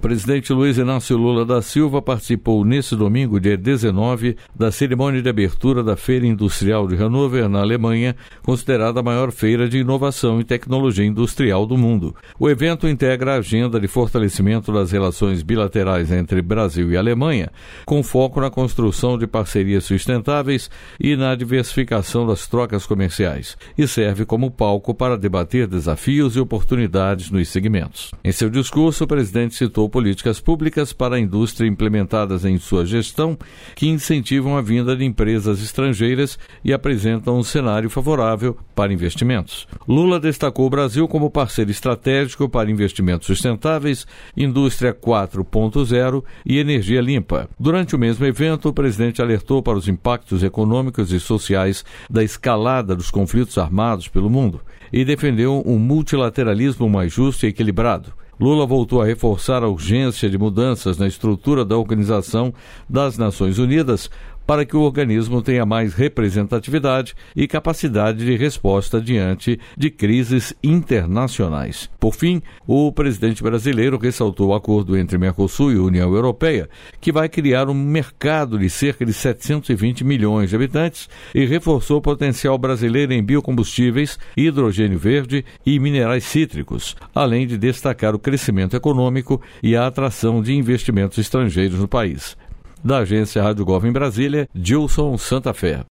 presidente Luiz Inácio Lula da Silva participou nesse domingo, dia 19, da cerimônia de abertura da Feira Industrial de Hannover, na Alemanha, considerada a maior feira de inovação e tecnologia industrial do mundo. O evento integra a agenda de fortalecimento das relações bilaterais entre Brasil e Alemanha, com foco na construção de parcerias sustentáveis e na diversificação das trocas comerciais, e serve como palco para debater desafios e oportunidades nos segmentos. Em seu discurso, o presidente citou políticas públicas para a indústria implementadas em sua gestão que incentivam a vinda de empresas estrangeiras e apresentam um cenário favorável para investimentos. Lula destacou o Brasil como parceiro estratégico para investimentos sustentáveis, indústria 4.0 e energia limpa. Durante o mesmo evento, o presidente alertou para os impactos econômicos e sociais da escalada dos conflitos armados pelo mundo e defendeu um multilateralismo mais justo e equilibrado. Lula voltou a reforçar a urgência de mudanças na estrutura da Organização das Nações Unidas para que o organismo tenha mais representatividade e capacidade de resposta diante de crises internacionais. Por fim, o presidente brasileiro ressaltou o acordo entre Mercosul e União Europeia, que vai criar um mercado de cerca de 720 milhões de habitantes e reforçou o potencial brasileiro em biocombustíveis, hidrogênio verde e minerais cítricos, além de destacar o crescimento econômico e a atração de investimentos estrangeiros no país. Da agência Rádio Gov em Brasília, Gilson Santa Fé.